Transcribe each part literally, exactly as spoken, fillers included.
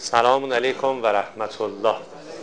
سلام علیکم و رحمت الله.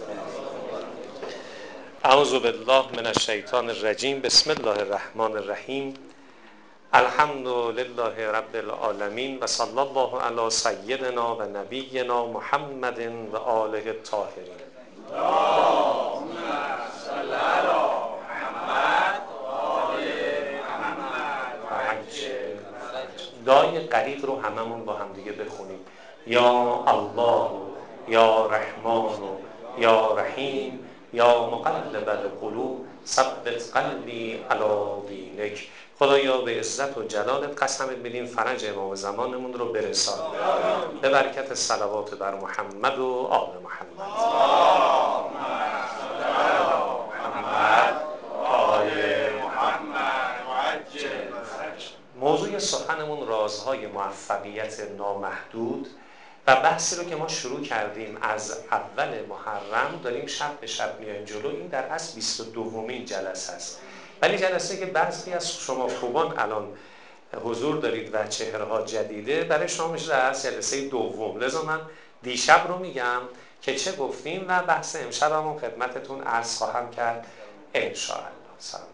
اعوذ بالله من الشیطان الرجیم. بسم الله الرحمن الرحیم. الحمد لله رب العالمین و صلی الله علی سیدنا و نبینا محمد و آله الطاهرین. اللهم صل علی محمد و آل محمد و عجل. دعای غریق رو هممون با هم دیگه بخونیم. یا الله یا رحمان یا رحیم یا مقلب القلوب ثبت قلبی علی دینک. خدایا به عزت و جلالت قسمت بدیم فرج امام زمانمون رو برسان به برکت صلوات بر محمد و آل محمد. اللهم صل علی محمد و آل محمد و عجل. موضوع سخنمون رازهای موفقیت نامحدود و بحثی رو که ما شروع کردیم از اول محرم داریم شب به شب میایم جلو. این در اصل بیست و دومین جلسه است، ولی جلسه که بعضی از شما خوبان الان حضور دارید و چهره‌ها جدیده، برای شما میشه از جلسه دوم. لذا من دیشب رو میگم که چه گفتیم و بحث امشبمون خدمتتون عرض خواهم کرد ان شاء الله. سلام.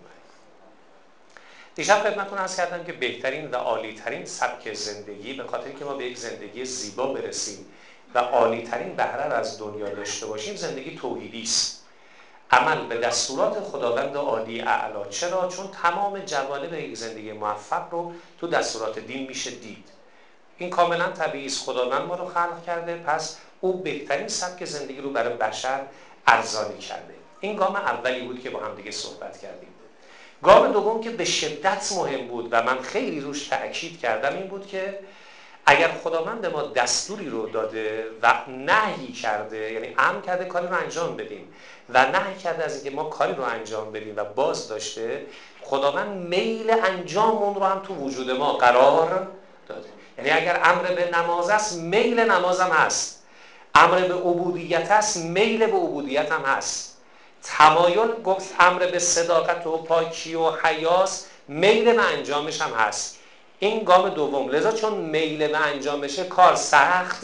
دیشب خدمتتون عرض کردم که بهترین و عالی‌ترین سبک زندگی، به خاطر اینکه ما به یک زندگی زیبا برسیم و عالی‌ترین بهره را از دنیا داشته باشیم، زندگی توحیدی است. عمل به دستورات خداوند عالی اعلی. چرا؟ چون تمام جوانب یک زندگی موفق رو تو دستورات دین میشه دید. این کاملا طبیعی است. خداوند ما رو خلق کرده، پس او بهترین سبک زندگی رو برای بشر ارزانی کرده. این گام اولی بود که با هم دیگه صحبت کردیم. گام دوم که به شدت مهم بود و من خیلی روش تأکید کردم این بود که اگر خداوند ما دستوری رو داده و نهی کرده، یعنی امر کرده کاری رو انجام بدیم و نهی کرده از اینکه ما کاری رو انجام بدیم و باز داشته، خداوند میل انجام اون رو هم تو وجود ما قرار داده. یعنی اگر امر به نماز است، میل نماز هم هست. امر به عبودیت است، میل به عبودیت هم هست. تمایل گفت امر به صداقت و پاکی و حیاست، میل به انجامش هم هست. این گام دوم. لذا چون میل به انجام بشه کار سخت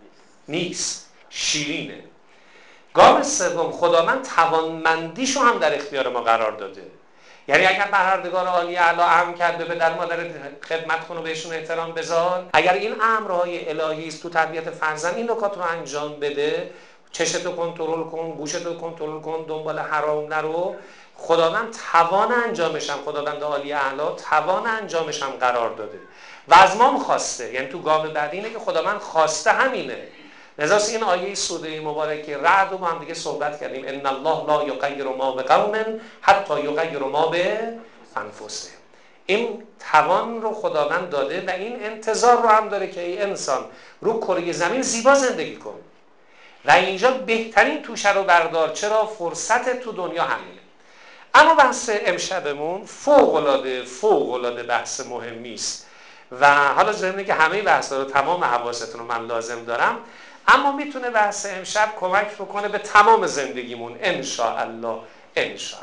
نیست، شیرینه. گام سوم، خداوند توانمندیشو هم در اختیار ما قرار داده. یعنی اگر پروردگار عالی اعلی امر کرده به در مادر خدمت کن و بهشون احترام بذار، اگر این امرهای الهی است تو تربیت فرزند این نکات رو انجام بده، چشتو کنترل کن، گوشتو کنترل کن، دنبال حرام نرو، خداوند توان انجامش هم، خداوند عالی اعلی توان انجامش هم قرار داده و از ما هم خواسته. یعنی تو گام بعدی اینه که خداوند خواسته همینه. لذا این آیه سوره مبارکه رعد رو با هم دیگه صحبت کردیم. ان الله لا یغیر ما بقوم حتی یغیر ما بانفسهم. این توان رو خداوند داده و این انتظار رو هم داره که ای انسان رو کره زمین زیبا زندگی کن و اینجا بهترین توشه رو بردار. چرا؟ فرصت تو دنیا همینه. اما بحث امشبمون فوق‌العاده فوق‌العاده بحث مهمی است و حالا ضمن که همه بحثا رو تمام حواستون رو من لازم دارم، اما میتونه بحث امشب کمک بکنه به تمام زندگیمون ان شاء الله. ان شاء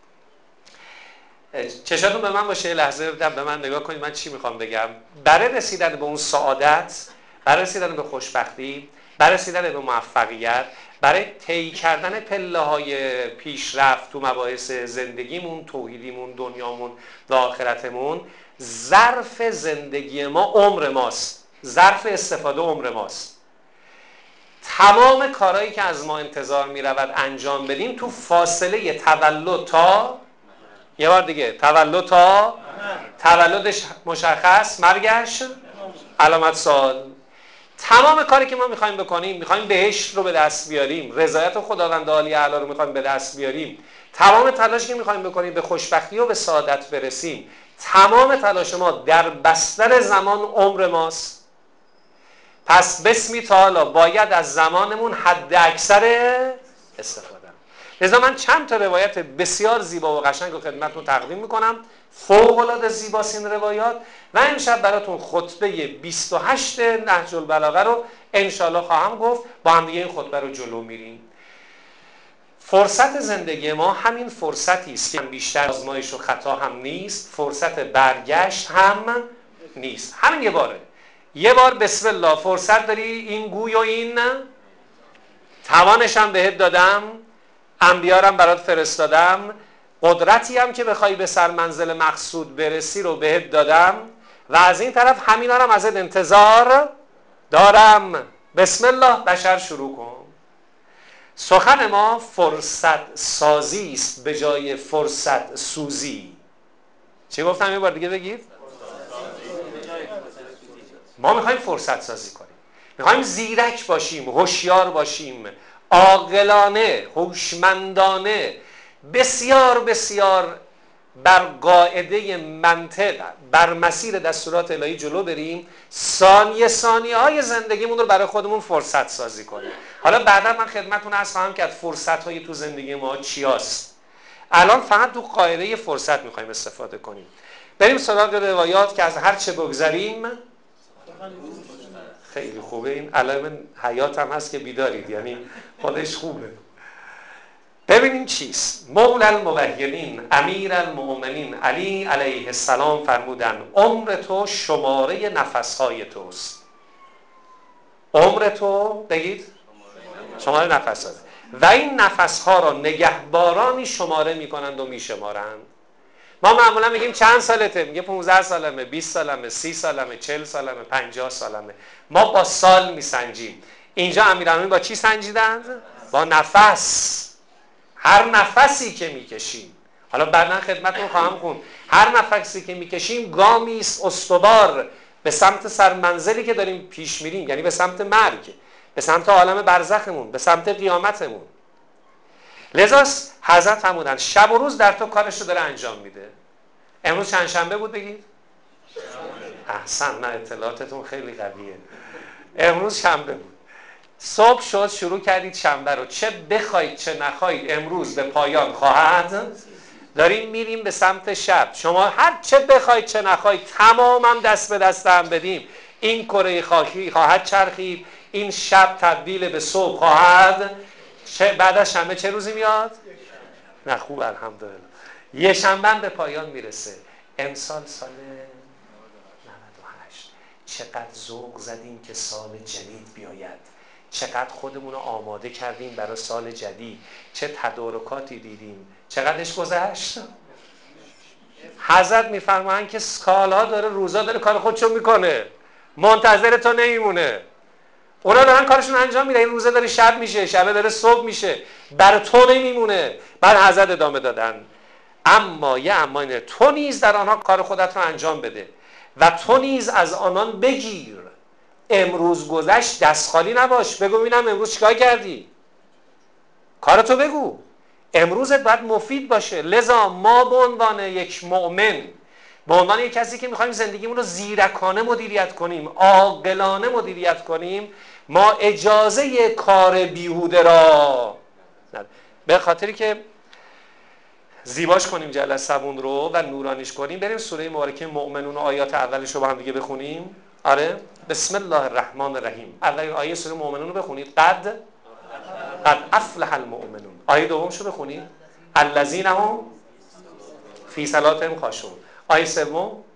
الله. چشاتون به من باشه، لحظه به من نگاه کنید من چی میخوام بگم. برای رسیدن به اون سعادت، برای رسیدن به خوشبختی، برای رسیدن به موفقیت، برای طی کردن پله‌های پیشرفت تو مباحث زندگیمون، توحیدیمون، دنیامون و آخرتمون، ظرف زندگی ما عمر ماست. ظرف استفاده عمر ماست. تمام کارهایی که از ما انتظار می رود انجام بدیم تو فاصله تولد تا یه بار دیگه تولد تا تولدش مشخص، مرگش علامت سوال. تمام کاری که ما میخوایم بکنیم، میخوایم بهشت رو به دست بیاریم، رضایت خداوند عالی اعلی رو میخوایم به دست بیاریم، تمام تلاشی که میخوایم بکنیم به خوشبختی و به سعادت برسیم، تمام تلاش ما در بستر زمان عمر ماست. پس بسمی تعالی باید از زمانمون حد اکثر استفاده. لذا من چند تا روایت بسیار زیبا و قشنگ رو خدمتتون تقدیم میکنم. فوق العاده زیباست این روایات و امشب براتون خطبه بیست و هشت نهج البلاغه رو انشالله خواهم گفت. با هم دیگه این خطبه رو جلو میریم. فرصت زندگی ما همین فرصتی است که بیشتر آزمایش و خطا هم نیست، فرصت برگشت هم نیست. همین یه باره، یه بار بسم الله فرصت داری این گوی و این توانش هم بهت دادم، انبیارم برات فرستادم، قدرتی هم که بخوای به سر منزل مقصود برسی رو بهت دادم و از این طرف همینا هم ازت انتظار دارم. بسم الله بشر شروع کن. سخن ما فرصت سازی است به جای فرصت سوزی. چی گفتم یه بار دیگه بگید؟ ما میخوایم فرصت سازی کنیم، میخوایم زیرک باشیم، هوشیار باشیم، عاقلانه، هوشمندانه، بسیار بسیار بر قاعده منطق، بر مسیر دستورات الهی جلو بریم، ثانیه ثانیه های زندگیمون رو برای خودمون فرصت سازی کنیم. حالا بعدا من خدمتتون عرض خواهم کرد فرصت های تو زندگی ما چی هست. الان فقط تو قاعده فرصت میخوایم استفاده کنیم. بریم سراغ روایات که از هر چه بگذریم. خیلی خوبه، این علائم حیات هم هست که بیدارید، یعنی خودش خوبه. ببینیم چیست. مولا الموحدین امیر المؤمنین علی علیه السلام فرمودن عمر تو شماره نفسهای توست. عمر تو بگید شماره نفس هست. و این نفسها را نگهبارانی شماره میکنند و میشمارند. ما معمولا میگیم چند سالته، میگه پانزده سالمه، بیست سالمه، سی سالمه، چهل سالمه، پنجاه سالمه. ما با سال میسنجیم. اینجا امیرالمومنین با چی سنجیدند؟ با نفس. هر نفسی که میکشیم، حالا بعدا خدمتتون خواهم خوند، هر نفسی که میکشیم گامی است استوار به سمت سرمنزلی که داریم پیش میریم، یعنی به سمت مرگ، به سمت عالم برزخمون، به سمت قیامتمون. لذا حضرت فرمودن شب و روز در تو کارش رو داره انجام میده. امروز چند شنبه بود بگید؟ احسن، نه اطلاعاتتون خیلی قویه. امروز شنبه بود. صبح شد شروع کردید شنبه رو، چه بخواید چه نخواید امروز به پایان خواهد. داریم میریم به سمت شب. شما هر چه بخواید چه نخواید تمامم دست به دست هم بدیم، این کره خاکی خواهد چرخید، این شب تبدیل به صبح خواهد. چه بعد از شنبه چه روزی میاد؟ نه خوب الحمدلله. یه شنبه به پایان میرسه. امسال سال نود و هشت. چقدر ذوق زدیم که سال جدید بیاید، چقدر خودمون رو آماده کردیم برای سال جدید، چه تدارکاتی دیدیم، چقدرش گذشت. حضرت میفرمایند که سالها داره، روزا داره کار خودشو میکنه، منتظر تو نمیمونه. اونا دارن کارشون انجام میدن، این روزه داره شب میشه، شبه داره صبح میشه، برای تو نمیمونه. بعد حضرت ادامه دادن اما یه اما اینه، تو نیز در آنها کار خودت رو انجام بده و تو نیز از آنان بگیر. امروز گذشت دست خالی نباش، بگو ببینم امروز چیکار کردی، کارتو بگو. امروزت باید مفید باشه. لذا ما به عنوان یک مؤمن، به عنوان یک کسی که میخوایم زندگیمون رو زیرکانه مدیریت کنیم، عاقلانه مدیریت کنیم، ما اجازه کار بیهوده را نداریم. به خاطری که زیباش کنیم جلسمون رو و نورانیش کنیم، بریم سوره مبارکه مؤمنون آیات اولش رو با هم دیگه بخونیم. آره، بسم الله الرحمن الرحیم. اولین آیه سوره مؤمنون رو بخونید. قد قد افلح المؤمنون. آیه دومش رو بخونید. الذین هم فی صلاتهم خاشعون. آیه سوم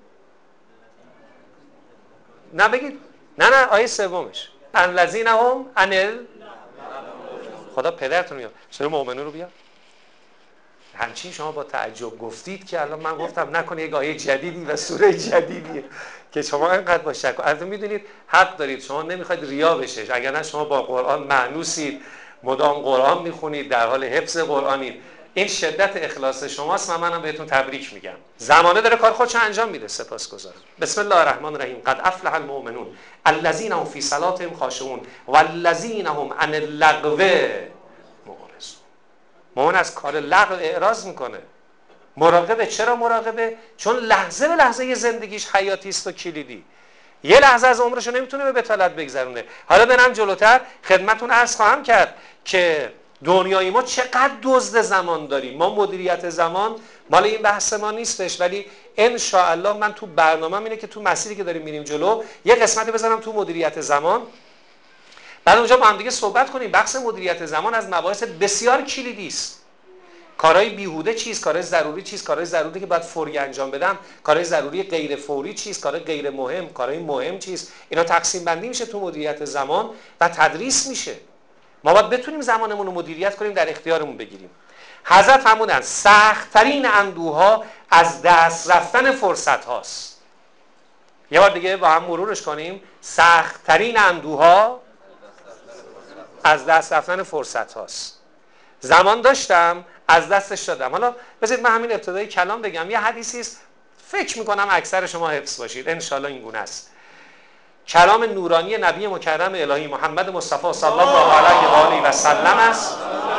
نه بگید، نه نه آیه سومش الذین هم عن خدا پدرتون میاد. سوره مؤمنون رو بیار. همچین شما با تعجب گفتید که الان من گفتم نکنه یک آیه جدیدی و سوره جدیدیه که شما اینقدر با شک. البته میدونید حق دارید، شما نمیخواید ریا بشه، اگر نه شما با قرآن معنوسید، مدام قرآن میخونید، در حال حفظ قرآنید. این شدت اخلاص شماست و منم بهتون تبریک میگم. زمانه داره کار خودش انجام میده. سپاسگزارم. بسم الله الرحمن الرحیم. قد افلح المؤمنون الذین هم فی صلاتهم خاشعون والذین هم عن اللغو معرضون. مؤمن از کار لغو اعراض میکنه. مراقبه. چرا مراقبه؟ چون لحظه به لحظه زندگیش حیاتی است و کلیدی. یه لحظه از عمرش رو نمیتونه به بتالت بگذرونه. حالا برم جلوتر خدمتون عرض خواهم کرد که دنیای ما چقدر دزد زمان داریم. ما مدیریت زمان مال این بحث ما نیستش، ولی ان شاء الله من تو برنامه‌م اینه که تو مسیری که داریم میریم جلو یه قسمتی بزنم تو مدیریت زمان، بعد اونجا با هم دیگه صحبت کنیم. بحث مدیریت زمان از مباحث بسیار کلیدی است. کارهای بیهوده چیست، کارهای ضروری چیست، کارهای ضروری که باید فوری انجام بدم، کارهای ضروری غیر فوری چیست، کارهای غیر مهم، کارهای مهم چیست. اینا تقسیم بندی میشه تو مدیریت زمان و تدریس میشه. ما باید بتونیم زمانمون رو مدیریت کنیم، در اختیارمون بگیریم. حضرت فرمودن سخت‌ترین اندوها از دست رفتن فرصت هاست. یه بار دیگه با هم مرورش کنیم. سخت‌ترین اندوها از دست رفتن فرصت هاست. زمان داشتم از دستش دادم. حالا بذارید من همین ابتدای کلام بگم. یه حدیثی است فکر میکنم اکثر شما حفظ باشید، انشالله این گونه است. کلام نورانی نبی مکرم الهی محمد مصطفی صلی الله علیه و آله و سلم است.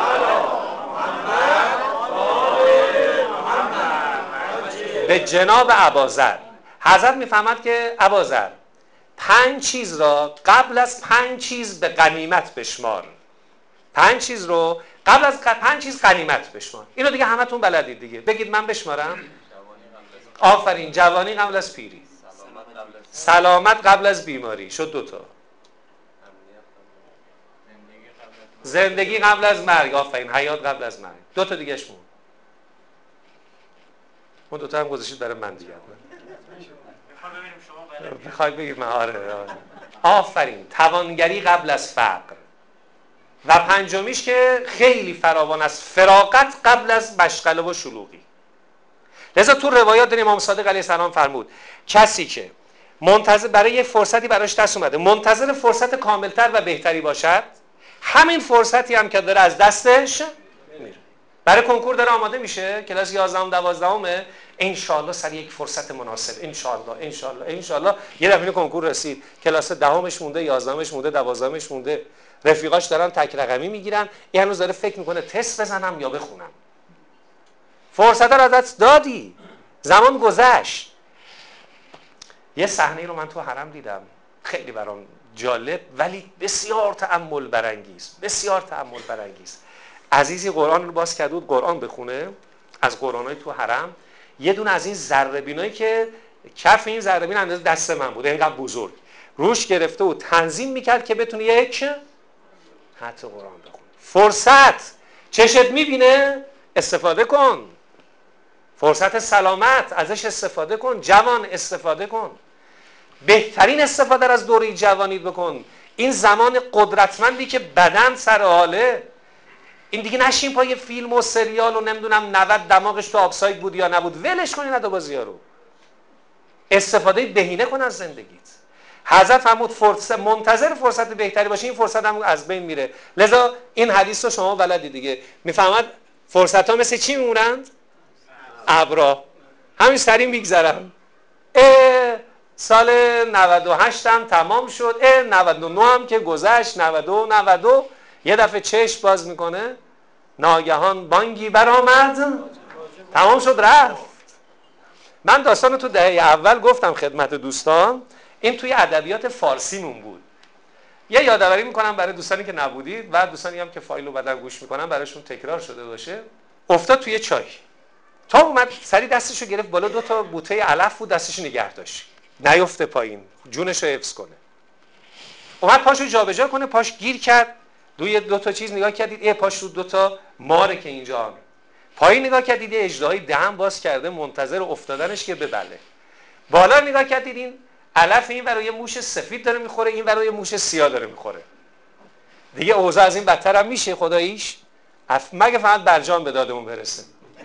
به جناب اباذر حضرت میفهمد که اباذر پنج چیز را قبل از پنج چیز به غنیمت بشمار. پنج چیز رو قبل از پنج چیز غنیمت بشمار. اینو دیگه همتون بلدید دیگه. بگید من بشمارم. آفرین. جوانی قبل از پیری، سلامت قبل از بیماری، شد دوتا. زندگی قبل از مرگ، آفرین. حیات قبل از مرگ، دوتا دیگهش مون. اون دوتا هم گذاشتید برای من دیگه. میخوای بگید من آره آره. آفرین. توانگری قبل از فقر. و پنجمیش که خیلی فراوان است، فراغت قبل از مشغله و شلوغی. لذا تو روایات داریم امام صادق علیه السلام فرمود کسی که منتظر برای یک فرصتی براش دست اومده، منتظر فرصت کاملتر و بهتری باشد، همین فرصتی هم که داره از دستش میره. برای کنکور داره آماده میشه، کلاس یازدهم دوازدهم، ان شاءالله سر یک فرصت مناسب، ان شاءالله ان شاءالله ان شاءالله یه دفعه کنکور رسید، کلاس دهمش مونده، یازدهمش مونده، دوازدهمش مونده، رفیقاش دارن تک رقمی میگیرن، این هنوز داره فکر میکنه تست بزنم یا بخونم. فرصت رو ازت دادی، زمان گذشت. یه صحنه رو من تو حرم دیدم، خیلی برام جالب ولی بسیار تأمل برانگیز، بسیار تأمل برانگیز. عزیزی قرآن رو باز کرده بود قرآن بخونه، از قرآنای تو حرم، یه دونه از این ذره‌بینایی که کف این ذره‌بین اندازه دست من بود، اینقدر بزرگ، روش گرفته و تنظیم میکرد که بتونه یک حتی قرآن بخونه. فرصت چشت میبینه استفاده کن. فرصت سلامت ازش استفاده کن. جوان استفاده کن. بهترین استفاده را از دوره جوانیت بکن. این زمان قدرتمندی که بدن سر حاله. این دیگه نشین پای فیلم و سریال و نمیدونم نود دماغش تو آبساید بود یا نبود، ولش کن این ادابازی‌ها رو. استفاده بهینه کن از زندگیت. حضرت فرمود فرصت منتظر فرصت بهتری باشه، این فرصت هم از بین میره. لذا این حدیث رو شما بلدی دیگه. میفهمد فرصت ها مثل چی میمونند؟ ابرا. همین سریع میگذرم. سال نود و هشت هم تمام شد، اه نود و نه هم که گذشت، نود و نود و یه دفعه چشم باز میکنه، ناگهان بانگی برآمد، تمام شد رفت. من داستان تو دهه اول گفتم خدمت دوستان، این توی ادبیات فارسیمون بود. یه یادآوری میکنم برای دوستانی که نبودید و دوستانی هم که فایل رو بعدا گوش میکنن براشون تکرار شده باشه. افتاد توی چای، تا اومد سری دستشو گرفت بالا، دو تا بوته علف بود دستش نگه داشت نیفته پایین، جونشو حفظ کنه. اومد پاشو جابجا کنه، پاش گیر کرد، روی دو تا چیز نگاه کردید، ای پاش رو دو تا ماره که اینجا. پایین نگاه کردید یه اژدهای دهن باز کرده منتظر افتادنش که ببله. بالا نگاه کردید این علف این برای موش سفید داره میخوره، این برای موش سیاه داره میخوره. دیگه اوضاع از این بدتر هم میشه خداییش، مگه فقط برجام به دادمون برسه.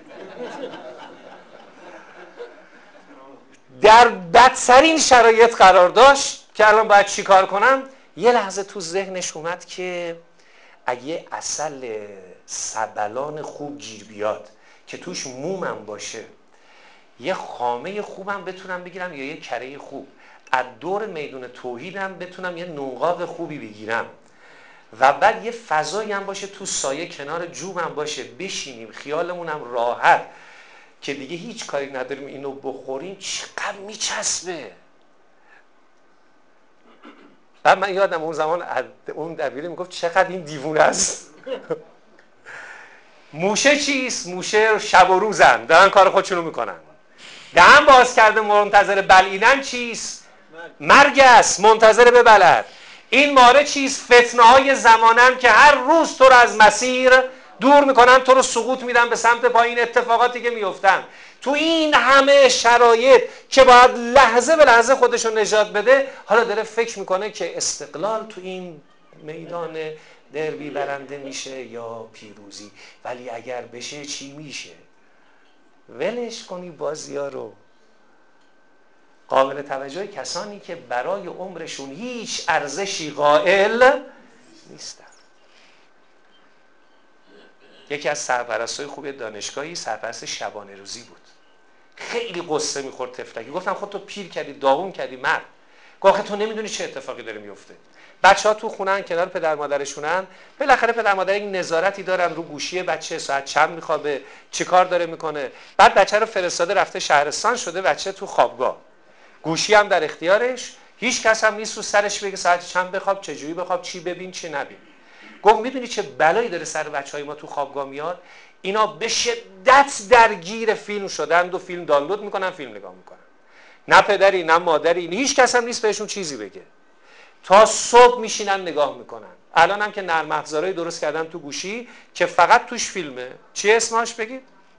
در بدترین شرایط قرار داشت که الان باید چی کار کنم. یه لحظه تو ذهنش اومد که اگه عسل سبلان خوب گیر بیاد که توش مومم باشه، یه خامه خوبم بتونم بگیرم یا یه کره خوب، از دور میدون توحیدم بتونم یه نقاب خوبی بگیرم و بعد یه فضایی هم باشه تو سایه کنار جوبم باشه، بشینیم خیالمونم راحت که دیگه هیچ کاری نداریم اینو بخوریم، چقدر میچسبه. بعد من یادم اون زمان اون دبیره میگفت چقدر این دیوونه است. موشه چیست؟ موشه شب و روزن دارن کار خودشونو میکنن. دهن باز کرده منتظر بلعیدن چیست؟ مرگ است منتظر ببلد. این ماره چیست؟ فتنه های زمانن که هر روز تو رو از مسیر دور میکنن، تو رو سقوط میدن به سمت پایین، اتفاقاتی که میفتن. تو این همه شرایط که باید لحظه به لحظه خودشو نجات بده، حالا داره فکر میکنه که استقلال تو این میدان دربی برنده میشه یا پیروزی، ولی اگر بشه چی میشه؟ ولش کنی بازی ها رو. قابل توجه کسانی که برای عمرشون هیچ ارزشی قائل نیستن. یکی از سرپرستای خوب دانشگاهی سرپرست شبانه روزی بود. خیلی قصه میخورد تفلکی. گفتم خود تو پیر کردی، داغون کردی مرد. گفت تو نمیدونی چه اتفاقی داره میفته. بچه‌ها تو خونن کنار پدر مادرشونن، بالاخره پدر مادر یک نظارتی دارن رو گوشی بچه، ساعت چند میخوابه، چه کار داره میکنه. بعد بچه رو فرستاده رفته شهرستان، شده بچه تو خوابگاه، گوشی هم در اختیارش، هیچ کس هم نیست رو سرش بگه ساعت چند بخواب، چه جوری بخواب، چی ببین چی نبین. گفت میدونی چه بلایی داره سر بچهای ما تو خوابگاه میاد؟ اینا به شدت درگیر فیلم شدن و فیلم دانلود میکنن، فیلم نگاه میکنن. نه پدری نه مادری، هیچ کس هم نیست بهشون چیزی بگه. تا صبح میشینن نگاه میکنن. الان هم که نرم افزارهای درست کردن تو گوشی که فقط توش فیلمه. چی اسمش بگید؟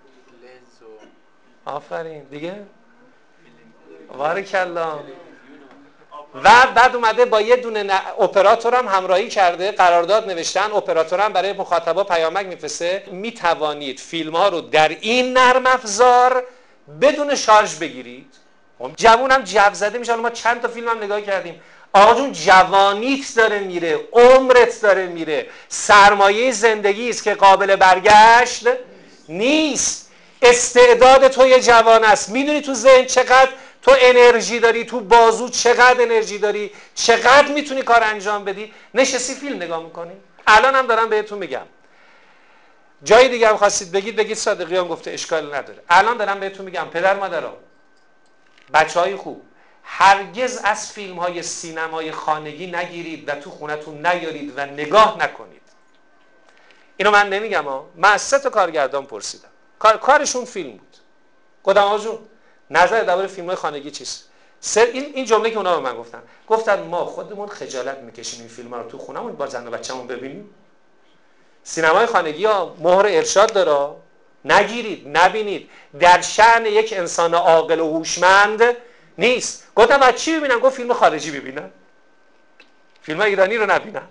آفرین دیگه. بارکالله. و بعد اومده با یه دونه اپراتور هم همراهی کرده، قرارداد نوشتن، اپراتور هم برای مخاطبا پیامک میفرسته میتوانید فیلم ها رو در این نرم افزار بدون شارژ بگیرید. جوون هم جو زده میشه. ما چند تا فیلم هم نگاه کردیم. آقا جون جوانیت داره میره، عمرت داره میره، سرمایه زندگی است که قابل برگشت نیست. استعداد تو یه جوان است. میدونی تو ذهن چقدر تو انرژی داری، تو بازو چقدر انرژی داری، چقدر میتونی کار انجام بدی. نشستی فیلم نگاه میکنی. الان هم دارم بهتون میگم. جای دیگه هم خواستید بگید بگید صادقیان گفته، اشکال نداره. الان دارم بهتون میگم پدر مادرها، بچهای خوب، هرگز از فیلم های سینمای خانگی نگیرید و تو خونتون نیارید و نگاه نکنید. اینو من نمیگم ها. من از سه تا کارگردان پرسیدم، کار کارشون فیلم بود. گفتم آقا جون نظر درباره فیلم های خانگی چیست؟ این این جمله که اونا به من گفتن، گفتن ما خودمون خجالت میکشیم این فیلم ها رو تو خونمون با زن و بچه‌مون ببینیم. سینمای خانگی ها مهر ارشاد داره، نگیرید، نبینید، در شأن یک انسان عاقل و هوشمند نیست. گفتم بعد چی ببینم؟ گفت فیلم خارجی ببینم، فیلم ایرانی رو نبینم.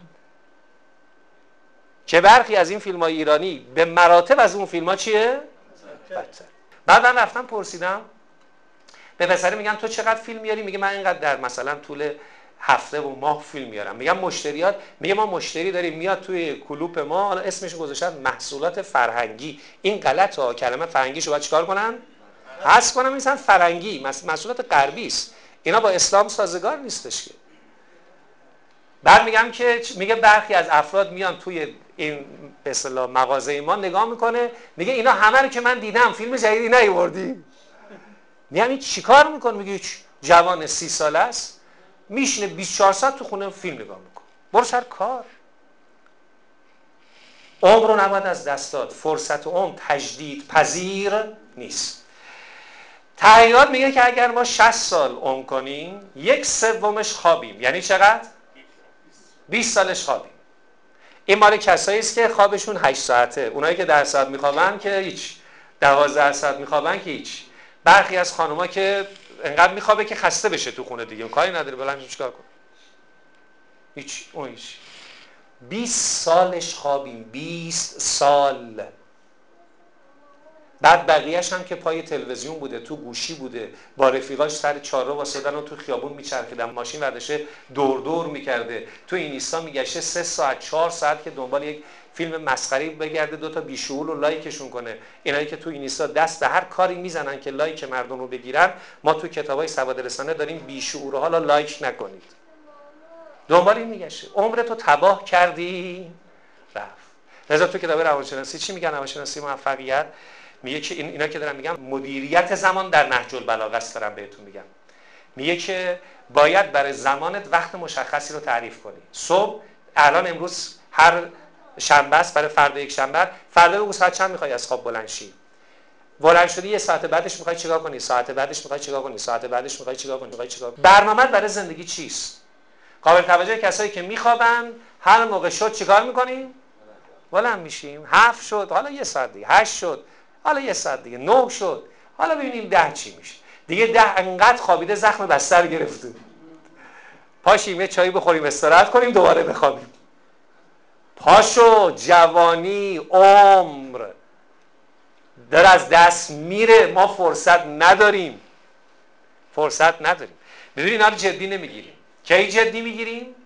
که برخی از این فیلم های ایرانی به مراتب از اون فیلم ها چیه؟ بدتر. بعد من رفتم پرسیدم به پسره، میگم تو چقدر فیلم میاری؟ میگه من اینقدر در مثلا طول هفته و ماه فیلم میارم. میگم مشتریات؟ میگه ما مشتری داریم میاد توی کلوپ ما، حالا اسمش گذاشتن محصولات فرهنگی. این غلطه ها، کلمه فرهنگیشو باید چیکار کنن؟ حذف کنن، میگن فرنگی، محصولات غربی است. اینا با اسلام سازگار نیستش که. بعد میگم که میگه برخی از افراد میان توی این به اصطلاح مغازه ما نگاه میکنه، میگه اینا همه رو که من دیدم، فیلم جدیدی نیاوردی؟ میگم این چیکار میکنه؟ میگه جوان سی ساله است، میشینه بیست و چهار ساعت تو خونه فیلم نگاه میکنه. برو سر کار. عمر رو نباید از دست داد. فرصت عمر تجدید پذیر نیست. تحقیقات میگه که اگر ما شصت سال عمر کنیم، یک سومش خوابیم. یعنی چقدر؟ بیست سالش خوابیم. این مال کسایی است که خوابشون هشت ساعته. اونایی که ده ساعت میخوابن که هیچ، دوازده ساعت میخوابن که هیچ. برخی از خانوما که انقدر میخوابه که خسته بشه تو خونه دیگه، کاری نداره بلند چیکار کنه. هیچ، اون هیچ. بیست سالش خوابیم، بیست سال. بعد بقیه‌اش هم که پای تلویزیون بوده، تو گوشی بوده، با رفیقاش سر چهارراه واسدن و تو خیابون میچرخیدن، ماشین ورداشه دور دور میکرده، تو این ایستا میگشته سه ساعت چهار ساعت که دنبال یک فیلم مسخره بگرده دو تا بیشعور رو لایکشون کنه. اینایی که تو این ایستا دست به هر کاری میزنن که لایک مردم رو بگیرن، ما تو کتابای سواد رسانه داریم بیشعور حالا لایک نکنید. دنبال این میگشه. عمرتو تباه کردی رفت. لذا تو کتاب روانشناسی چی میگن؟ روانشناسی موفقیت میگه که این اینا که دارم میگم مدیریت زمان در نهج البلاغه است. دارم بهتون میگم، میگه که باید برای زمانت وقت مشخصی رو تعریف کنی. صبح الان امروز هر شنبه است، برای فردا یک شنبه، فردا بگو ساعت چند میخوای از خواب بلند شی. بلند شدی یه ساعت بعدش میخوای چیکار کنی؟ ساعت بعدش میخوای چیکار کنی؟ ساعت بعدش میخوای چیکار کنی؟ میخوای چیکار کنی؟ برنامه برای زندگی چیست؟ قابل توجه کسایی که میخوابن، هر موقع شد چیکار میکنیم؟ بلند میشیم. هفت شد حالا یه ساعت دیگه، هشت شد حالا یه ساعت دیگه، نه شد حالا ببینیم ده چی میشه. دیگه ده انقدر خوابیده زخم بستر گرفته، پاشیم یه چایی بخوریم استراحت کنیم دوباره بخوابیم. پاشو، جوانی، عمر داره از دست میره، ما فرصت نداریم فرصت نداریم میدونی اینا رو جدی نمیگیریم. کی جدی میگیریم؟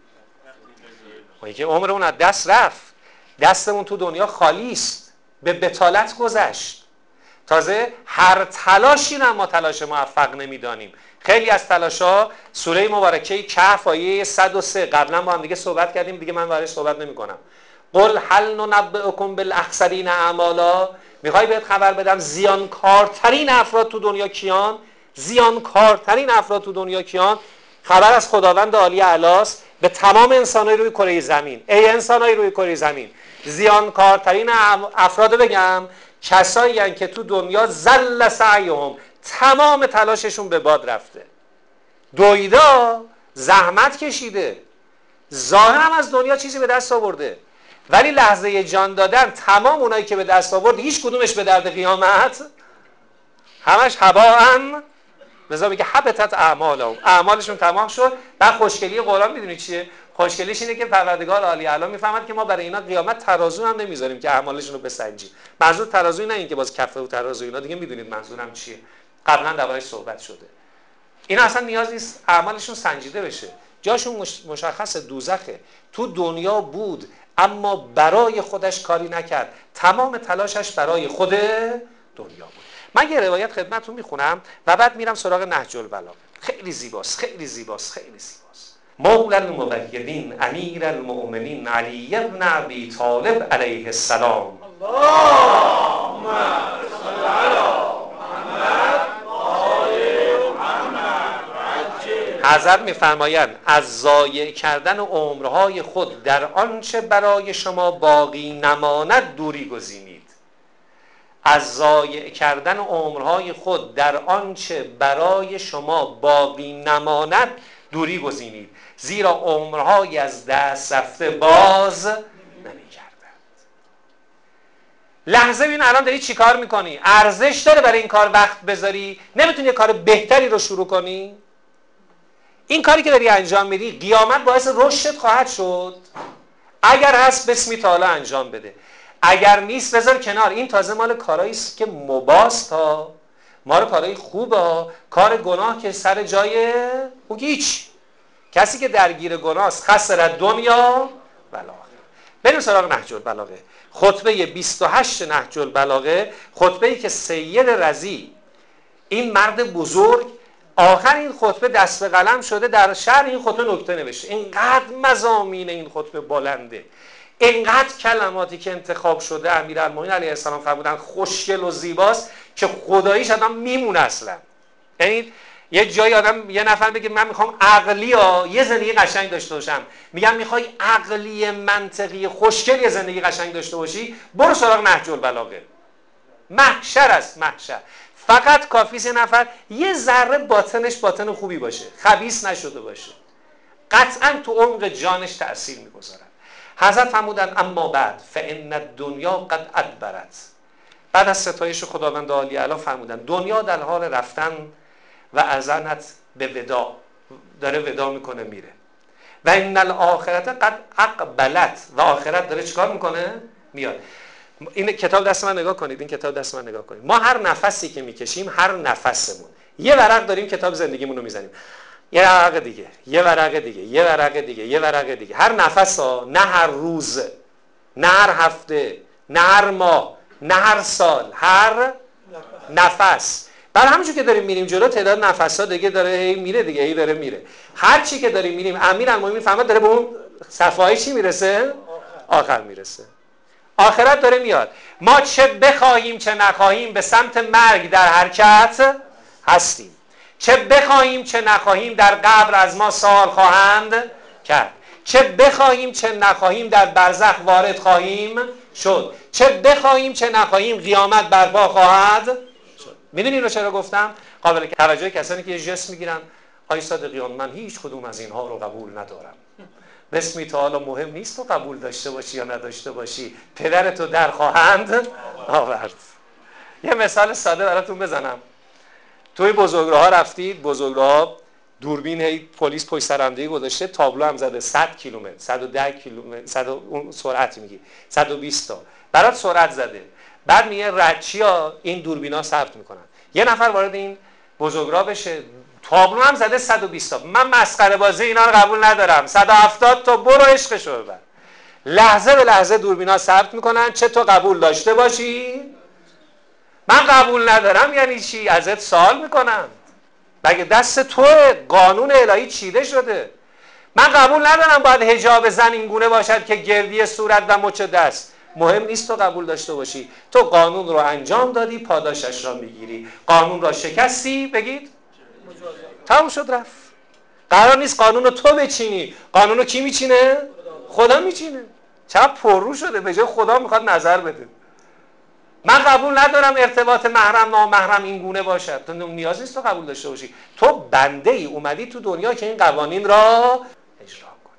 ما که عمرمون از دست رفت، دستمون تو دنیا خالی است، به بتالت گذشت. تازه هر تلاشی رو ما تلاش موفق نمیدانیم. خیلی از تلاش‌ها سوره مبارکه کهف آیه صد و سه قبلا با هم دیگه صحبت کردیم، دیگه من برای صحبت نمی‌کنم. قل هل ننبئکم بالاخسرین اعمالا، میخوای بهت خبر بدم زیانکارترین افراد تو دنیا کیان؟ زیانکارترین افراد تو دنیا کیان؟ خبر از خداوند عالی اعلاست به تمام انسان‌های روی کره زمین. ای انسان‌های روی کره زمین، زیانکارترین افراد بگم کسایی هستند که تو دنیا زل سعیهم، تمام تلاششون به باد رفته، دویدا، زحمت کشیده، ظاهرم از دنیا چیزی به دست آورده، ولی لحظه جان دادن تمام اونایی که به دست آورد هیچ کدومش به درد قیامت، همش هباءً، لذا میگه حبطت اعمالهم، اعمالشون تمام شد. بعد خوشگلی قرآن میدونی چیه؟ خوشگلیش اینه که پروردگار عالی اعلی میفهمد که ما برای اینا قیامت ترازو هم نمیذاریم که اعمالشون رو بسنجیم. منظور ترازوی نه این که باز کفه و ترازو اینا، دیگه میدونید منظورم چیه، قبلا دربارش صحبت شده. اینا اصلا نیاز نیست اعمالشون سنجیده بشه، جاشون مشخص دوزخه. تو دنیا بود اما برای خودش کاری نکرد، تمام تلاشش برای خود دنیا بود. من یه روایت خدمتتون میخونم و بعد میرم سراغ نهج البلاغه. خیلی زیباست، خیلی زیباست، خیلی زیباست. مولا الموحدین امیر المؤمنین علی بن ابی طالب علیه السلام. اللهم صل علی محمد و آل محمد و عجل. حضرت میفرمایند از ضایع کردن عمرهای خود در آنچه برای شما باقی نماند دوری گزینید. از ضایع کردن عمرهای خود در آنچه برای شما باقی نماند دوری گزینید، زیرا عمرهای از دست رفته باز نمی‌گردند. لحظه ببین الان داری چی کار میکنی؟ ارزش داره برای این کار وقت بذاری؟ نمیتونی یه کار بهتری رو شروع کنی؟ این کاری که داری انجام میدی قیامت باعث رشدت خواهد شد. اگر هست بسمی تعالی انجام بده، اگر نیست بذار کنار. این تازه مال کارایی است که مباست ها، ما رو کارای خوبه ها. کار گناه که سر جای او هیچ. کسی که درگیر گناه است خسر دنیا و آخرت. بریم سراغ نهج البلاغه، خطبه بیست و هشت نهج البلاغه، خطبه‌ای که سید رضی این مرد بزرگ آخر این خطبه دست به قلم شده، در شرح این خطبه نکته نوشته. اینقدر مضامین این خطبه بلنده، اینقدر کلماتی که انتخاب شده امیرالمومنین علیه السلام فرمودن خوشگل و زیباست که خداییش آدم میمونه اصلا. یعنی یه جایی آدم یه نفر بگه من میخوام عقلی ها یه زندگی قشنگ داشته باشم، میگم میخوای عقلی منطقی خوشگل یه زندگی قشنگ داشته باشی، برو سراغ نهج البلاغه. محشر است، محشر. فقط کافیه یه نفر یه ذره باطنش باطن خوبی باشه، خبیث نشده باشه، قطعا تو عمق جانش تأثیر میگذاره. حضرت فرمودن اما بعد فان الدنیا قد ادبرت. بعد از ستایش خداوند عالی اعلی فرمودن دنیا در حال رفتن و اذنت به وداع، داره وداع میکنه میره. و ان الاخرت قد اقبلت، و آخرت داره چیکار میکنه؟ میاد. این کتاب دست من نگاه کنید، این کتاب دست من نگاه کنید. ما هر نفسی که میکشیم، هر نفسمون یه ورق داریم کتاب زندگیمون رو میزنیم، یه ورق دیگه، یه ورق دیگه، یه ورق دیگه، یه ورق دیگه. هر نفس ها، نه هر روز، نه هر هفته، نه هر ماه، نه هر سال، هر نفس. برای همونجور که داریم میریم جلو تعداد نفس ها دیگه داره هی میره دیگه، هی داره میره. هر چی که داریم میریم امیرالمومنین فهمد داره به اون صفحه چی میرسه؟ آخر میرسه. آخرت داره میاد. ما چه بخواهیم چه نخواهیم به سمت مرگ در حرکت هستیم. چه بخواهیم چه نخواهیم در قبر از ما سوال خواهند کرد. چه بخواهیم چه نخواهیم در برزخ وارد خواهیم شد. چه بخواهیم چه نخواهیم قیامت برپا خواهد شد. میدونی رو چرا گفتم؟ قابل توجه کسانی که یه جست میگیرن آی صادقیان من هیچ کدوم از اینها رو قبول ندارم. بسمی تعالی مهم نیست تو قبول داشته باشی یا نداشته باشی، پدرتو در خواهند آورد. یه مثال ساده براتون بزنم. توی بزرگراه‌ها رفتید، بزرگراه‌ها دوربین هی پلیس پشت سرندهی گذاشته، تابلو هم زده صد کیلومتر، صد و ده کیلومتر، صد اون سرعت میگی صد و بیست تا برات سرعت زده. بعد میگه رچیا این دوربینا ثبت میکنن. یه نفر وارد این بزرگراه بشه، تابلو هم زده صد و بیست تا. من مسخره بازی اینا رو قبول ندارم. صد و هفتاد تا برو عشقشو ببر. لحظه به لحظه دوربینا ثبت میکنن چه تو قبول داشته باشی. من قبول ندارم یعنی چی؟ ازت سوال میکنم. مگه دست توه؟ قانون الهی چیده شده. من قبول ندارم باید حجاب زن این گونه باشد که گردی صورت و مچ دست. مهم نیست تو قبول داشته باشی، تو قانون رو انجام دادی، پاداشش را میگیری. قانون را شکستی، بگید تموم شد رفت. قرار نیست قانون رو تو بچینی. قانون رو کی میچینه؟ خدا میچینه. چقدر پررو شده، به جای خدا میخواد نظر بده. من قبول ندارم ارتباط محرم نامحرم این گونه باشد. تو نیاز نیست تو قبول داشته باشی. تو بنده ای اومدی تو دنیا که این قوانین را اجرا کنی.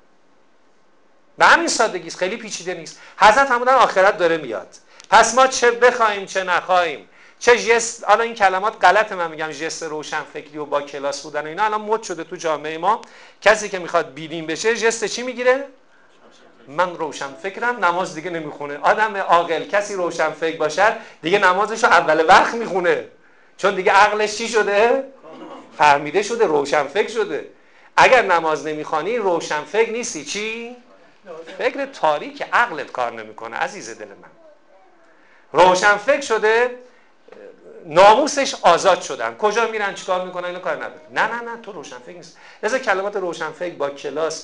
به همین سادگی است، خیلی پیچیده نیست. حضرت فرمودن آخرت داره میاد، پس ما چه بخوایم چه نخوایم، چه ژست، حالا این کلمات غلطه من میگم، ژست روشن فکری و با کلاس بودن و اینا الان مد شده تو جامعه ما. کسی که میخواد بیدین بشه ژست چی میگیره؟ من روشن فکرم، نماز دیگه نمیخونه. آدم عاقل کسی روشن فکر باشد دیگه نمازشو اول وقت میخونه، چون دیگه عقلش چی شده؟ فهمیده شده، روشن فکر شده. اگر نماز نمیخوانی روشن فکر نیستی، چی؟ فکر تاریک، عقلت کار نمیکنه عزیز دل من. روشن فکر شده، ناموسش آزاد شدن، کجا میرن چیکار میکنن اینو کار نداره. نه نه نه تو روشن فکر نیست. لذا کلمات روشن فکر با کلاس،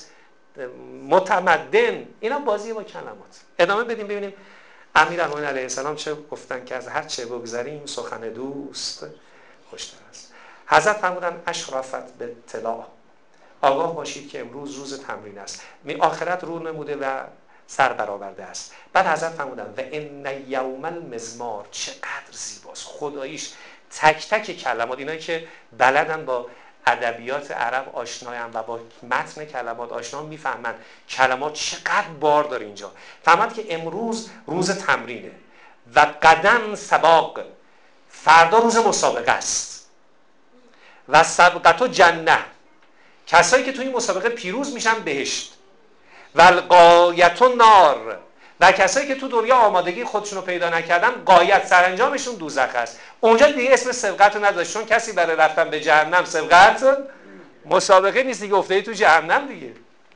متمدن، اینا بازی با کلمات. ادامه بدیم ببینیم امیرالمومنین علیه السلام چه گفتن که از هر چه بگذریم سخن دوست خوشتر است. حضرت فرمودن اشرفت به اطلاع، آگاه باشید که امروز روز تمرین است. می آخرت رو نموده و سر برآورده است. بعد حضرت فرمودن و ان یوم المزمار، چقدر زیباست خداییش. تک تک کلمات، اینایی که بلدن با ادبیات عرب آشنایان و با متن کلمات آشنا میفهمن کلمات چقدر بار داره اینجا. فهمد که امروز روز تمرینه و غدا سباق، فردا روز مسابقه است. و سبقت جنه، کسایی که توی این مسابقه پیروز میشن بهشت. و الغایت نار، و کسایی که تو دنیا آمادگی خودشونو پیدا نکردن غایت سرانجامشون دوزخ است. اونجا دیگه اسم سبقت رو نداشت، چون کسی برای رفتن به جهنم سبقت مسابقه نیست دیگه، افتادی تو جهنم دیگه.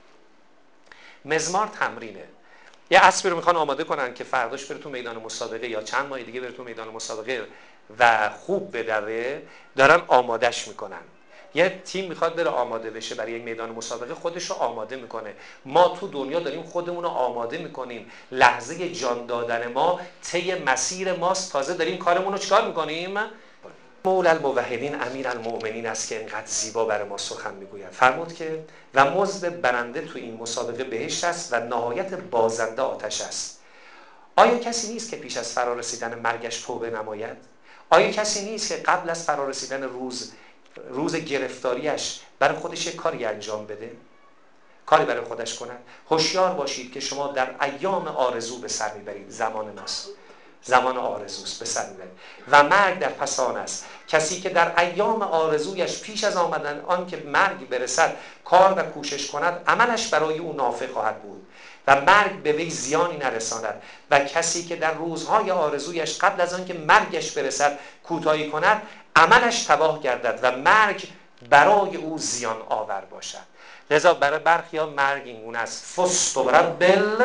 مزمار تمرینه. یه اسبی رو میخوان آماده کنن که فرداش بره تو میدان مسابقه یا چند ماه دیگه بره تو میدان مسابقه و خوب بدوه، دارن آمادش میکنن. یه تیم میخواد بره آماده بشه برای یک میدان مسابقه، خودش رو آماده میکنه. ما تو دنیا داریم خودمون رو آماده میکنیم. لحظه جان دادن ما طی مسیر ماست، تازه داریم کارمون رو چیکار میکنیم؟ مولا الموحدین امیرالمؤمنین است که اینقدر زیبا برای ما سخن میگوید. فرمود که و مزد برنده تو این مسابقه بهشت است و نهایت بازنده آتش است. آیا کسی نیست که پیش از فرا رسیدن مرگش توبه نماید؟ آیا کسی نیست که قبل از فرا رسیدن روز روز گرفتاریش برای خودش یک کاری انجام بده، کاری برای خودش کنه؟ هوشیار باشید که شما در ایام آرزو به سر میبرید. زمان ماست، زمان آرزوست، به سر میبرید و مرگ در پسان است. کسی که در ایام آرزویش پیش از آمدن آن که مرگ برسد کار و کوشش کند، عملش برای او نافع خواهد بود و مرگ به وی زیانی نرساند. و کسی که در روزهای آرزویش قبل از آن که مرگش برسد کوتاهی کند، عملش تباه گردد و مرگ برای او زیان آور باشد. لذا برای برخی‌ها مرگ اینگونه است، فست و ربل،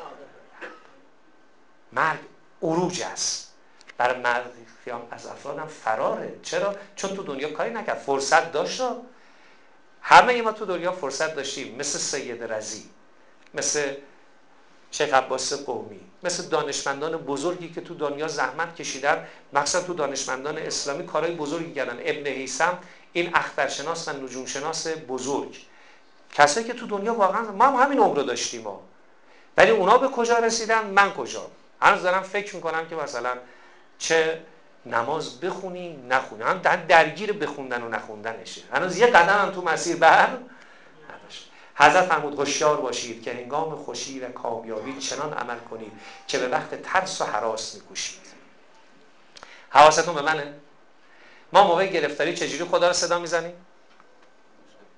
مرگ عروج است. برای مرگیام از افرادم فراره. چرا؟ چون تو دنیا کاری نکرد، فرصت داشت. همه ما تو دنیا فرصت داشتیم، مثل سید رضی، مثل شیخ عباس قومی، مثل دانشمندان بزرگی که تو دنیا زحمت کشیدن، مخصوصا تو دانشمندان اسلامی کارهای بزرگی کردن. ابن هیثم، این اخترشناس و نجوم شناس بزرگ، کسایی که تو دنیا واقعا ما هم همین عمر رو داشتیم ما. ولی اونا به کجا رسیدن؟ من کجا؟ هنوز دارم فکر میکنم که مثلا چه نماز بخونیم نخونیم، هم درگیر بخوندن و نخوندنشه. هنوز یه قدم هم تو مسیر بر نداشت. حضرت فرمود هوشیار باشید که هنگام خوشی و کامیابی چنان عمل کنید که به وقت ترس و هراس میکوشید. حواستون به منه؟ ما موقع گرفتاری چجوری خدا رو صدا میزنیم؟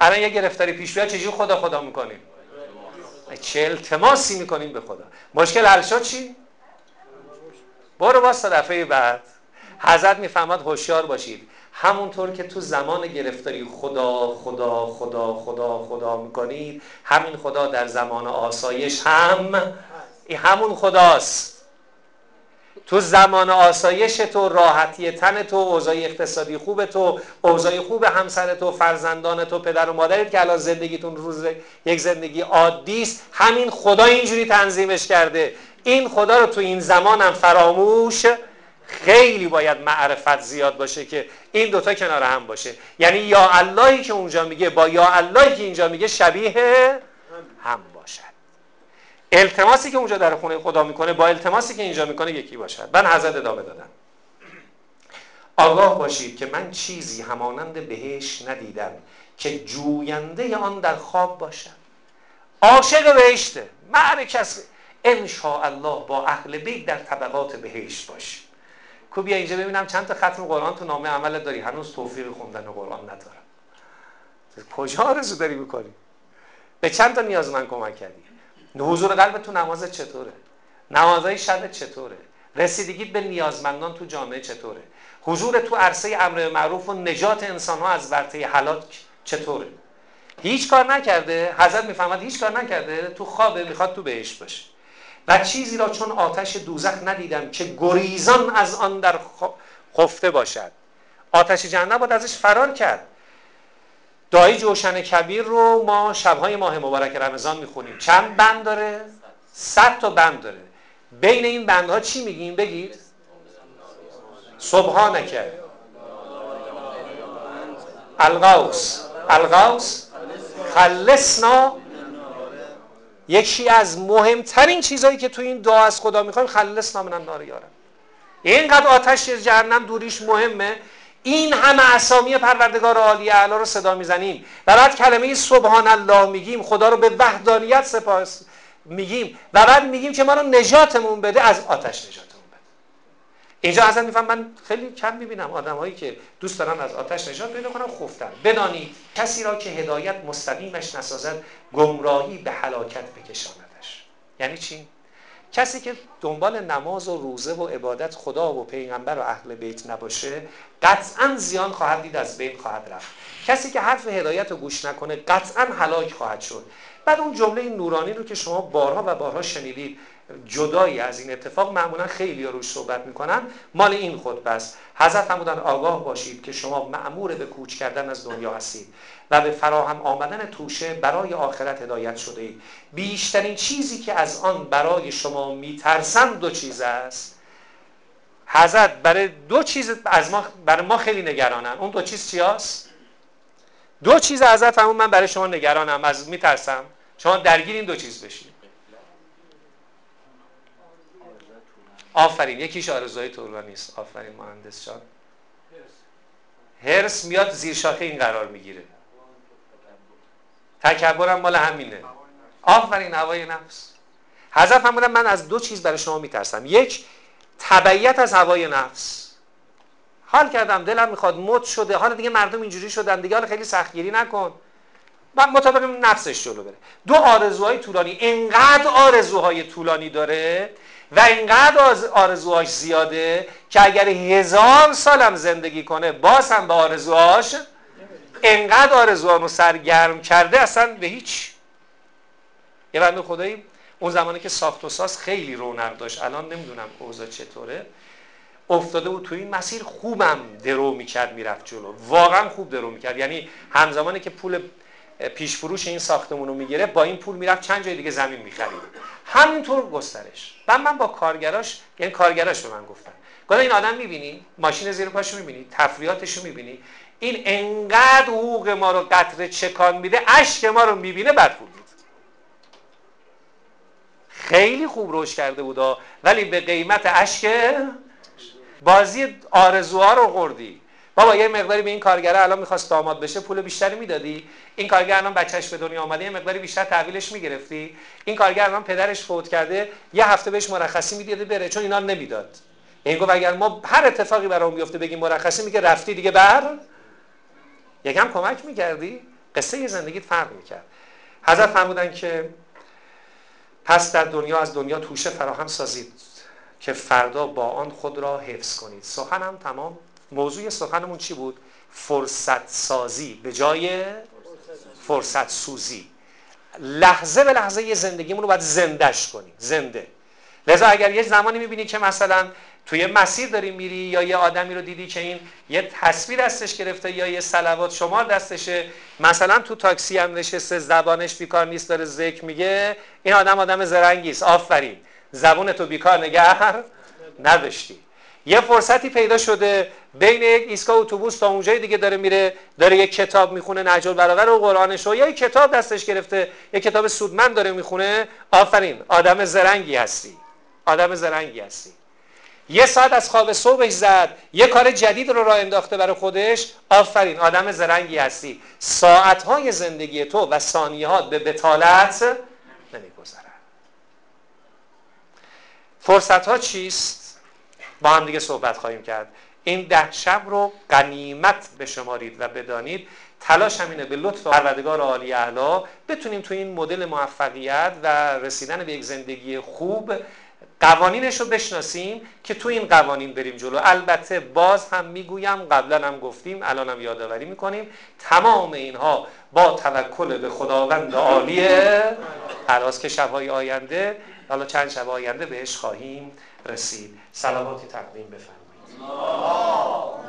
الان یه گرفتاری پیش بیاد چجوری خدا خدا میکنیم؟ چه التماسی میکنیم به خدا. مشکل حل شد چی؟ برو باز تا دفعه بعد. حضرت میفهمد هوشیار باشید، همونطور که تو زمان گرفتاری خدا خدا خدا خدا خدا میکنید، همین خدا در زمان آسایش هم همون خداست. تو زمان آسایش تو، راحتی تن تو، اوضاع اقتصادی خوب تو، اوضاع خوب همسر تو، فرزندان تو، پدر و مادرت که الان زندگیتون روز یک زندگی عادی است، همین خدا اینجوری تنظیمش کرده. این خدا رو تو این زمان هم فراموش، خیلی باید معرفت زیاد باشه که این دوتا کنار هم باشه. یعنی یا اللهی که اونجا میگه با یا اللهی که اینجا میگه شبیه هم باشد. التماسی که اونجا در خونه خدا میکنه با التماسی که اینجا میکنه یکی باشد. من حضرت ادامه دادم. آگاه باشید که من چیزی همانند بهشت ندیدم که جوینده آن در خواب باشد. عاشق بهشته، معنی کسی ان شاء الله با اهل بیت در طبقات بهشت باشه. کو بیا اینجا ببینم چند تا ختم قرآن تو نامه عملت داری؟ هنوز توفیق خوندن قرآن ندارم. کجا آرزو داری میکنی؟ به چند تا نیازمند کمک کردی؟ حضور قلب تو نمازت چطوره؟ نمازهای شبت چطوره؟ رسیدگیت به نیازمندان تو جامعه چطوره؟ حضور تو عرصه امر معروف و نجات انسان‌ها از ورطه هلاک چطوره؟ هیچ کار نکرده. حضرت میفهمد هیچ کار نکرده، تو خوابه میخواد تو بهشت باشه. و چیزی را چون آتش دوزخ ندیدم که گریزان از آن در خفته باشد. آتش جهنم باید ازش فرار کرد. دعای جوشن کبیر رو ما شبهای ماه مبارک رمضان میخونیم. چند بند داره؟ صد تا بند داره. بین این بندها چی میگیم؟ بگید. سبحانک الغوث الغوث خلصنا. یکی از مهمترین چیزهایی که تو این دعا از خدا میخوایم خلصنا من النار یا رب. اینقدر آتش جهنم دوریش مهمه. این همه اسامی پروردگار عالی اعلی رو صدا میزنیم و بعد کلمه سبحان الله میگیم، خدا رو به وحدانیت سپاس میگیم و بعد میگیم که ما رو نجاتمون بده، از آتش نجاتمون بده. اینجا اصلا میفهم من خیلی کم میبینم آدمایی که دوست دارن از آتش نجات پیدا کنن خفتن. بدانید کسی را که هدایت مستقیمش نسازد گمراهی به هلاکت بکشاندش. یعنی چی؟ کسی که دنبال نماز و روزه و عبادت خدا و پیغمبر و اهل بیت نباشه قطعا زیان خواهد دید، از بین خواهد رفت. کسی که حرف هدایت رو گوش نکنه قطعا هلاک خواهد شد. بعد اون جمله نورانی رو که شما بارها و بارها شنیدید، جدایی از این اتفاق معمولا خیلی روش صحبت میکنن، مال این خطبه است. حضرت فرمودن آگاه باشید که شما مأمور به کوچ کردن از دنیا هستید و به فراهم آمدن توشه برای آخرت هدایت شده اید. بیشترین چیزی که از آن برای شما میترسم دو چیز است. حضرت برای دو چیز از ما، برای ما خیلی نگرانن. اون دو چیز چی هست؟ دو چیز حضرت فرمود من برای شما نگرانم، از میترسم شما درگیر این دو چیز بشید. آفرین، یکیش آرزوهای طولانی است. آفرین مهندس جان. هرس میاد زیر شاخه این قرار میگیره. تکبرم مال همینه. آفرین، هوای نفس. حضرت فرمودن من از دو چیز برای شما میترسم. یک، تبعیت از هوای نفس. حال کردم دلم میخواد مد شده، حالا دیگه مردم اینجوری شدن دیگه، حالا خیلی سختگیری نکن، من مطابق نفسش جلو بره. دو، آرزوهای طولانی. اینقدر آرزوهای طولانی داره و اینقدر آرزوهاش زیاده که اگر هزار سالم زندگی کنه باز هم به آرزوهاش، اینقدر آرزوهانو سرگرم کرده اصلا به هیچ. یه بنده خدایی اون زمانی که ساخت و ساز خیلی رونق داشت، الان نمیدونم اوضاع چطوره، افتاده بود تو این مسیر، خوبم درو میکرد میرفت جلو، واقعا خوب درو میکرد. یعنی همزمانی که پول پیش فروش این ساختمون رو میگیره با این پول میرفت چند جای دیگه زمین میخرید، همینطور گسترش. بعد من با کارگراش، یعنی کارگراش به من گفتن، گفتن این آدم میبینی ماشین زیر پاشو میبینی، تفریحاتشو میبینی، این انقدر حقوق ما رو قطره چکان میده، اشک ما رو میبینه بعد پول میده. خیلی خوب روش کرده بودا، ولی به قیمت اشک. بازی آرزوها رو خوردی. بابا یه مقداری به این کارگره الان میخواست داماد بشه پول بیشتری میدادی، این کارگر الان بچهش به دنیا آمده یه مقداری بیشتر تحویلش میگرفتی، این کارگر الان پدرش فوت کرده یه هفته بهش مرخصی میداده بره، چون اینا نمیداد. این گفت اگر ما هر اتفاقی برام بیفته بگیم مرخصی، میگه رفتی دیگه بر، یکم کمک میکردی. قصه زندگیت فرق میکرد. حضرت فرمودن که پس در دنیا از دنیا توشه فراهم سازید که فردا با آن خود را حفظ کنید. سخنم تمام. موضوع سخنمون چی بود؟ فرصت سازی به جای فرصت سوزی. لحظه به لحظه زندگیمون رو باید زندهش کنیم. زنده. لذا اگر یه زمانی میبینی که مثلا توی مسیر داری میری یا یه آدمی رو دیدی که این یه تصویر دستش گرفته یا یه صلوات شمار دستشه، مثلا تو تاکسی هم نشسته زبانش بیکار نیست داره ذکر میگه، این آدم آدم زرنگی است. آفرین، زبون تو بیکار نگه نداشتی. یه فرصتی پیدا شده بین یک ایستگاه اتوبوس تا اونجای دیگه داره میره، داره یک کتاب میخونه، نهج البلاغه و قرآنش رو، یا یک کتاب دستش گرفته، یک کتاب سودمند داره میخونه. آفرین، آدم زرنگی هستی. آدم زرنگی هستی. یه ساعت از خواب صبحش زد، یه کار جدید رو راه انداخته برای خودش. آفرین، آدم زرنگی هستی. ساعتهای زندگی تو و ثانیه‌هات به بطالت نمیگذرن. فرصت‌ها چیست؟ با هم دیگه صحبت خواهیم کرد. این ده شب رو غنیمت بشمارید و بدانید تلاش همینه به لطف پروردگار عالی اعلی بتونیم تو این مدل موفقیت و رسیدن به یک زندگی خوب قوانینش رو بشناسیم که تو این قوانین بریم جلو. البته باز هم میگویم، قبلا هم گفتیم، الان هم یادآوری میکنیم، تمام اینها با توکل به خداوند عالی اعلی که شب‌های آینده، حالا چند شب آینده بهش خواهیم رسید. صلواتی تقدیم بفرمایید.